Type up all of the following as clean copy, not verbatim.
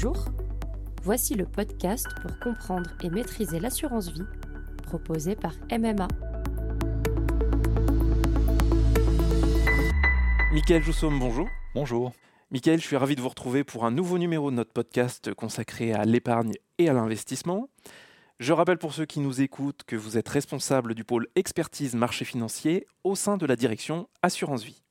jour. Voici le podcast pour comprendre et maîtriser l'assurance vie, proposé par MMA. Mickaël Joussomme, bonjour. Bonjour. Mickaël, je suis ravi de vous retrouver pour un nouveau numéro de notre podcast consacré à l'épargne et à l'investissement. Je rappelle pour ceux qui nous écoutent que vous êtes responsable du pôle expertise marché financier au sein de la direction Assurance Vie.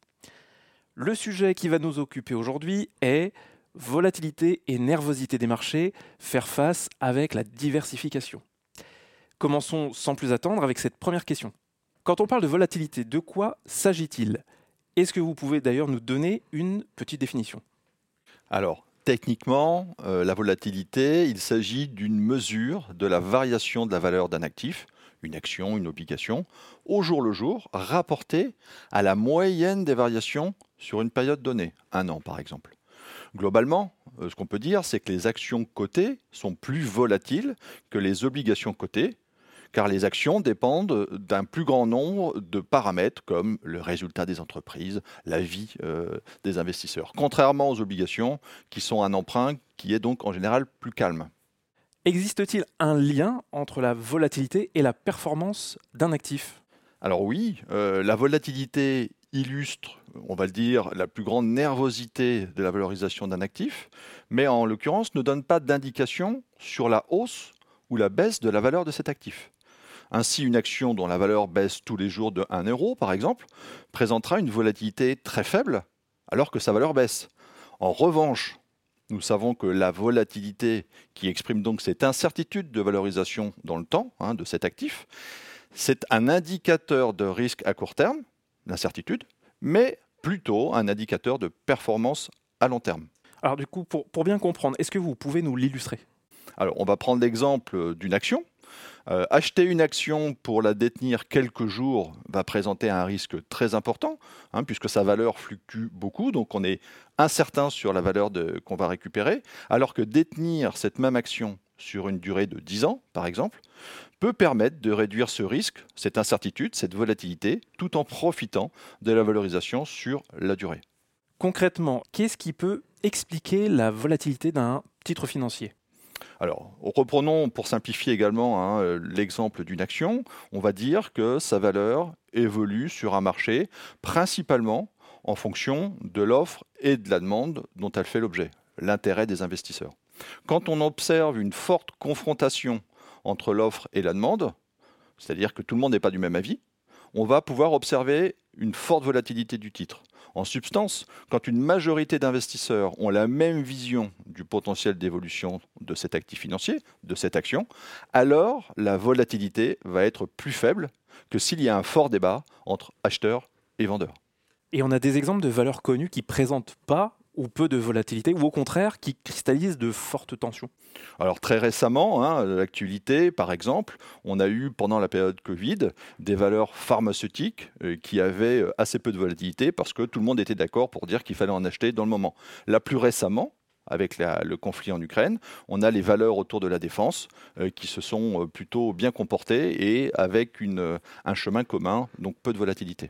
Le sujet qui va nous occuper aujourd'hui est volatilité et nervosité des marchés, faire face avec la diversification. Commençons sans plus attendre avec cette première question. Quand on parle de volatilité, de quoi s'agit-il ? Est-ce que vous pouvez d'ailleurs nous donner une petite définition ? Alors, techniquement, la volatilité, il s'agit d'une mesure de la variation de la valeur d'un actif, une action, une obligation, au jour le jour, rapportée à la moyenne des variations sur une période donnée, un an par exemple. Globalement, ce qu'on peut dire, c'est que les actions cotées sont plus volatiles que les obligations cotées, car les actions dépendent d'un plus grand nombre de paramètres comme le résultat des entreprises, la vie des investisseurs, contrairement aux obligations qui sont un emprunt qui est donc en général plus calme. Existe-t-il un lien entre la volatilité et la performance d'un actif ? Alors oui, la volatilité illustre, on va le dire, la plus grande nervosité de la valorisation d'un actif, mais en l'occurrence ne donne pas d'indication sur la hausse ou la baisse de la valeur de cet actif. Ainsi, une action dont la valeur baisse tous les jours de 1 euro, par exemple, présentera une volatilité très faible, alors que sa valeur baisse. En revanche, nous savons que la volatilité, qui exprime donc cette incertitude de valorisation dans le temps de cet actif, c'est un indicateur de risque à court terme, l'incertitude, mais plutôt un indicateur de performance à long terme. Alors du coup, pour bien comprendre, est-ce que vous pouvez nous l'illustrer ? Alors, on va prendre l'exemple d'une action. Acheter une action pour la détenir quelques jours va présenter un risque très important, puisque sa valeur fluctue beaucoup, donc on est incertain sur la valeur qu'on va récupérer, alors que détenir cette même action sur une durée de 10 ans, par exemple, peut permettre de réduire ce risque, cette incertitude, cette volatilité, tout en profitant de la valorisation sur la durée. Concrètement, qu'est-ce qui peut expliquer la volatilité d'un titre financier ? Alors, reprenons pour simplifier également l'exemple d'une action. On va dire que sa valeur évolue sur un marché principalement en fonction de l'offre et de la demande dont elle fait l'objet, l'intérêt des investisseurs. Quand on observe une forte confrontation entre l'offre et la demande, c'est-à-dire que tout le monde n'est pas du même avis, on va pouvoir observer une forte volatilité du titre. En substance, quand une majorité d'investisseurs ont la même vision du potentiel d'évolution de cet actif financier, de cette action, alors la volatilité va être plus faible que s'il y a un fort débat entre acheteurs et vendeurs. Et on a des exemples de valeurs connues qui ne présentent pas ou peu de volatilité, ou au contraire, qui cristallisent de fortes tensions. Alors très récemment, l'actualité, par exemple, on a eu pendant la période Covid des valeurs pharmaceutiques qui avaient assez peu de volatilité parce que tout le monde était d'accord pour dire qu'il fallait en acheter dans le moment. Là, plus récemment, avec le conflit en Ukraine, on a les valeurs autour de la défense qui se sont plutôt bien comportées et avec un chemin commun, donc peu de volatilité.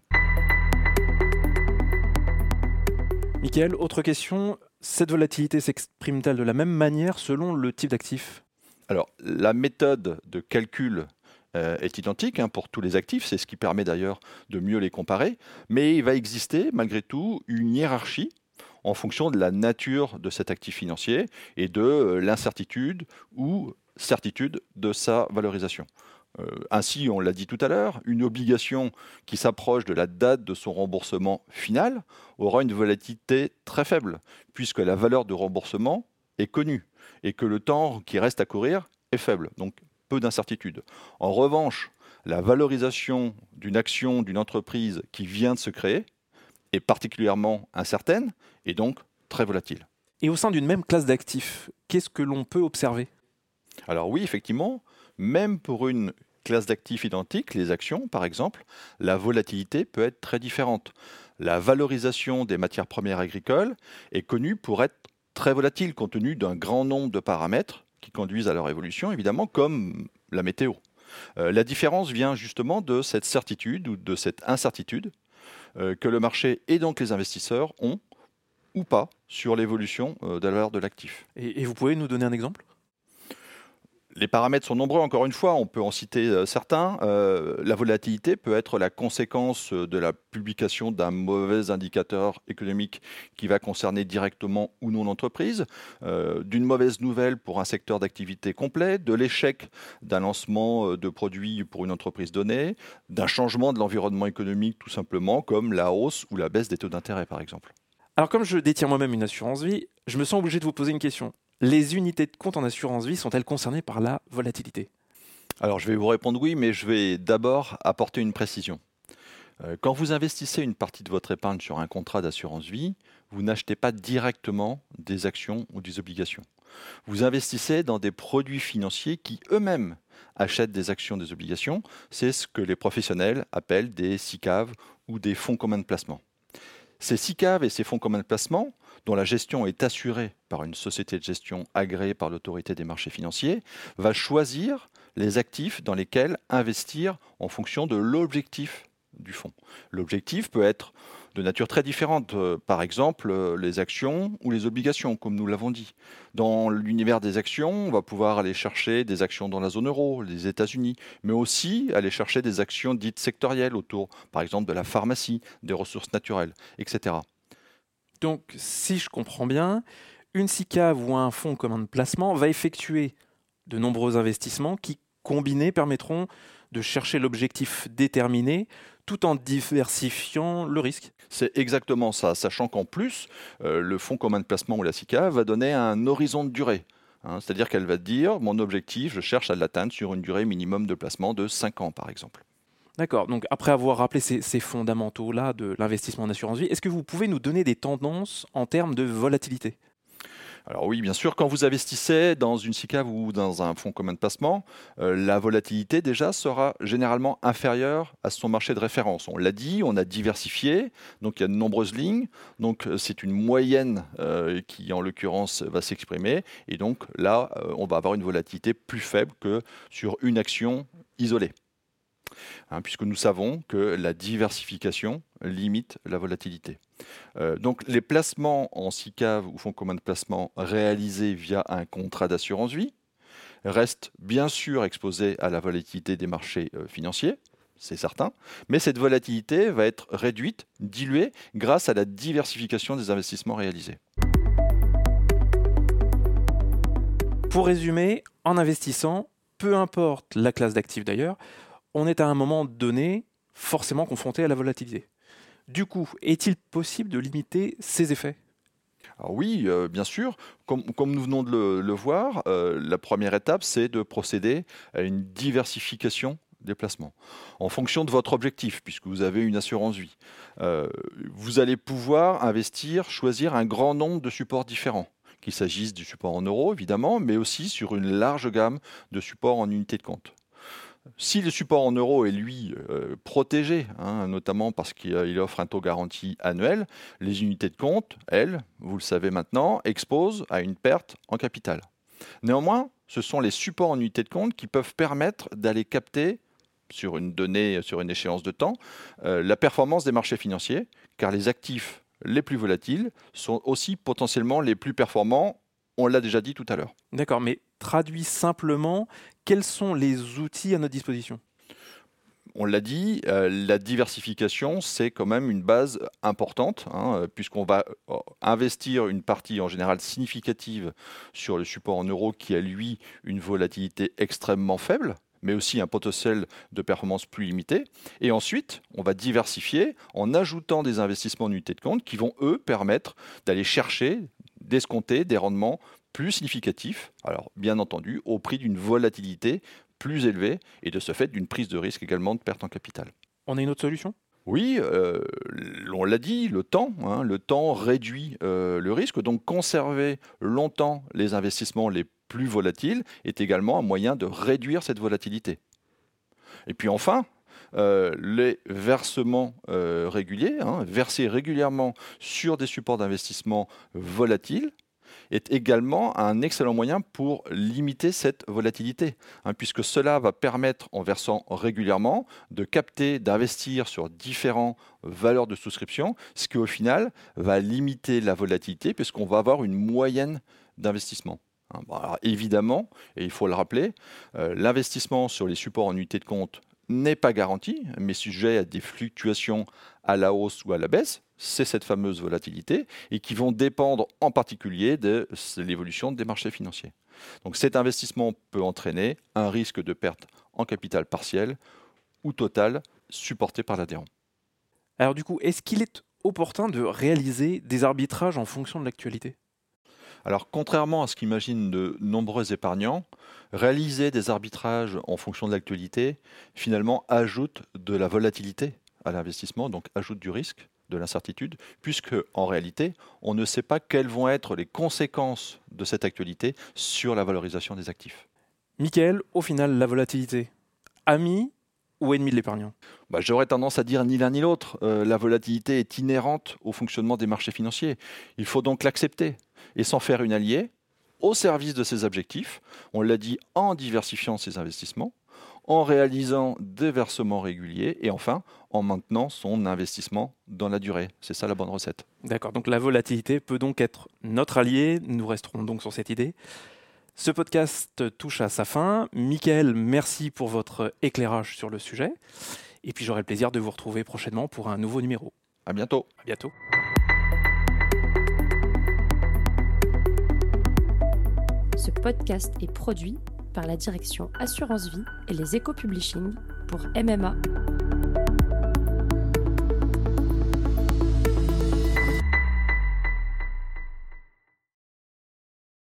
Mickaël, autre question, cette volatilité s'exprime-t-elle de la même manière selon le type d'actif ? Alors, la méthode de calcul est identique pour tous les actifs, c'est ce qui permet d'ailleurs de mieux les comparer, mais il va exister malgré tout une hiérarchie en fonction de la nature de cet actif financier et de l'incertitude ou certitude de sa valorisation. Ainsi, on l'a dit tout à l'heure, une obligation qui s'approche de la date de son remboursement final aura une volatilité très faible, puisque la valeur de remboursement est connue et que le temps qui reste à courir est faible, donc peu d'incertitude. En revanche, la valorisation d'une action d'une entreprise qui vient de se créer est particulièrement incertaine et donc très volatile. Et au sein d'une même classe d'actifs, qu'est-ce que l'on peut observer ? Alors oui, effectivement, même pour une classe d'actifs identiques, les actions par exemple, la volatilité peut être très différente. La valorisation des matières premières agricoles est connue pour être très volatile compte tenu d'un grand nombre de paramètres qui conduisent à leur évolution, évidemment, comme la météo. La différence vient justement de cette certitude ou de cette incertitude que le marché et donc les investisseurs ont ou pas sur l'évolution de la valeur de l'actif. Et vous pouvez nous donner un exemple ? Les paramètres sont nombreux, encore une fois, on peut en citer certains. La volatilité peut être la conséquence de la publication d'un mauvais indicateur économique qui va concerner directement ou non l'entreprise, d'une mauvaise nouvelle pour un secteur d'activité complet, de l'échec d'un lancement de produits pour une entreprise donnée, d'un changement de l'environnement économique tout simplement, comme la hausse ou la baisse des taux d'intérêt par exemple. Alors comme je détiens moi-même une assurance vie, je me sens obligé de vous poser une question. Les unités de compte en assurance vie sont-elles concernées par la volatilité ? Alors je vais vous répondre oui, mais je vais d'abord apporter une précision. Quand vous investissez une partie de votre épargne sur un contrat d'assurance vie, vous n'achetez pas directement des actions ou des obligations. Vous investissez dans des produits financiers qui eux-mêmes achètent des actions, des obligations. C'est ce que les professionnels appellent des SICAV ou des fonds communs de placement. Ces SICAV et ces fonds communs de placement, dont la gestion est assurée par une société de gestion agréée par l'autorité des marchés financiers, va choisir les actifs dans lesquels investir en fonction de l'objectif du fonds. L'objectif peut être de nature très différente, par exemple les actions ou les obligations, comme nous l'avons dit. Dans l'univers des actions, on va pouvoir aller chercher des actions dans la zone euro, les États-Unis, mais aussi aller chercher des actions dites sectorielles autour, par exemple, de la pharmacie, des ressources naturelles, etc. Donc, si je comprends bien, une SICAV ou un fonds commun de placement va effectuer de nombreux investissements qui, combinés, permettront de chercher l'objectif déterminé tout en diversifiant le risque. C'est exactement ça, sachant qu'en plus, le fonds commun de placement ou la SICAV va donner un horizon de durée. C'est-à-dire qu'elle va dire, mon objectif, je cherche à l'atteindre sur une durée minimum de placement de 5 ans, par exemple. D'accord, donc après avoir rappelé ces fondamentaux-là de l'investissement en assurance vie, est-ce que vous pouvez nous donner des tendances en termes de volatilité ? Alors oui, bien sûr, quand vous investissez dans une SICAV ou dans un fonds commun de placement, la volatilité déjà sera généralement inférieure à son marché de référence. On l'a dit, on a diversifié, donc il y a de nombreuses lignes, donc c'est une moyenne qui en l'occurrence va s'exprimer, et donc là, on va avoir une volatilité plus faible que sur une action isolée. Puisque nous savons que la diversification limite la volatilité. Donc les placements en SICAV ou fonds communs de placement réalisés via un contrat d'assurance vie restent bien sûr exposés à la volatilité des marchés financiers, c'est certain, mais cette volatilité va être réduite, diluée grâce à la diversification des investissements réalisés. Pour résumer, en investissant, peu importe la classe d'actifs d'ailleurs, on est à un moment donné forcément confronté à la volatilité. Du coup, est-il possible de limiter ces effets ? Alors oui, bien sûr. Comme nous venons de le voir, la première étape, c'est de procéder à une diversification des placements. En fonction de votre objectif, puisque vous avez une assurance vie, vous allez pouvoir investir, choisir un grand nombre de supports différents. Qu'il s'agisse du support en euros, évidemment, mais aussi sur une large gamme de supports en unités de compte. Si le support en euros est, lui, protégé, notamment parce qu'il offre un taux garanti annuel, les unités de compte, elles, vous le savez maintenant, exposent à une perte en capital. Néanmoins, ce sont les supports en unités de compte qui peuvent permettre d'aller capter, sur une donnée, sur une échéance de temps, la performance des marchés financiers, car les actifs les plus volatiles sont aussi potentiellement les plus performants. On l'a déjà dit tout à l'heure. D'accord, mais traduit simplement, quels sont les outils à notre disposition ? On l'a dit, la diversification, c'est quand même une base importante, puisqu'on va investir une partie en général significative sur le support en euros qui a, lui, une volatilité extrêmement faible, mais aussi un potentiel de performance plus limité. Et ensuite, on va diversifier en ajoutant des investissements en unités de compte qui vont, eux, permettre d'aller chercher, d'escompter des rendements plus significatifs, alors bien entendu, au prix d'une volatilité plus élevée et de ce fait d'une prise de risque également de perte en capital. On a une autre solution ? Oui, on l'a dit, le temps réduit le risque, donc conserver longtemps les investissements les plus volatiles est également un moyen de réduire cette volatilité. Et puis enfin, les versements réguliers, verser régulièrement sur des supports d'investissement volatiles, est également un excellent moyen pour limiter cette volatilité, puisque cela va permettre, en versant régulièrement, de capter, d'investir sur différentes valeurs de souscription, ce qui au final va limiter la volatilité, puisqu'on va avoir une moyenne d'investissement. Alors, évidemment, et il faut le rappeler, l'investissement sur les supports en unité de compte n'est pas garanti, mais sujet à des fluctuations à la hausse ou à la baisse. C'est cette fameuse volatilité et qui vont dépendre en particulier de l'évolution des marchés financiers. Donc cet investissement peut entraîner un risque de perte en capital partiel ou total supporté par l'adhérent. Alors du coup, est-ce qu'il est opportun de réaliser des arbitrages en fonction de l'actualité ? Alors, contrairement à ce qu'imaginent de nombreux épargnants, réaliser des arbitrages en fonction de l'actualité, finalement, ajoute de la volatilité à l'investissement, donc ajoute du risque, de l'incertitude, puisque, en réalité, on ne sait pas quelles vont être les conséquences de cette actualité sur la valorisation des actifs. Mickaël, au final, la volatilité, ami ou ennemi de l'épargnant ? J'aurais tendance à dire ni l'un ni l'autre. La volatilité est inhérente au fonctionnement des marchés financiers. Il faut donc l'accepter et s'en faire une alliée au service de ses objectifs. On l'a dit, en diversifiant ses investissements, en réalisant des versements réguliers et enfin en maintenant son investissement dans la durée. C'est ça la bonne recette. D'accord, donc la volatilité peut donc être notre allié. Nous resterons donc sur cette idée. Ce podcast touche à sa fin. Mickaël, merci pour votre éclairage sur le sujet. Et puis j'aurai le plaisir de vous retrouver prochainement pour un nouveau numéro. À bientôt. À bientôt. Ce podcast est produit par la direction Assurance Vie et les Éco-Publishing pour MMA.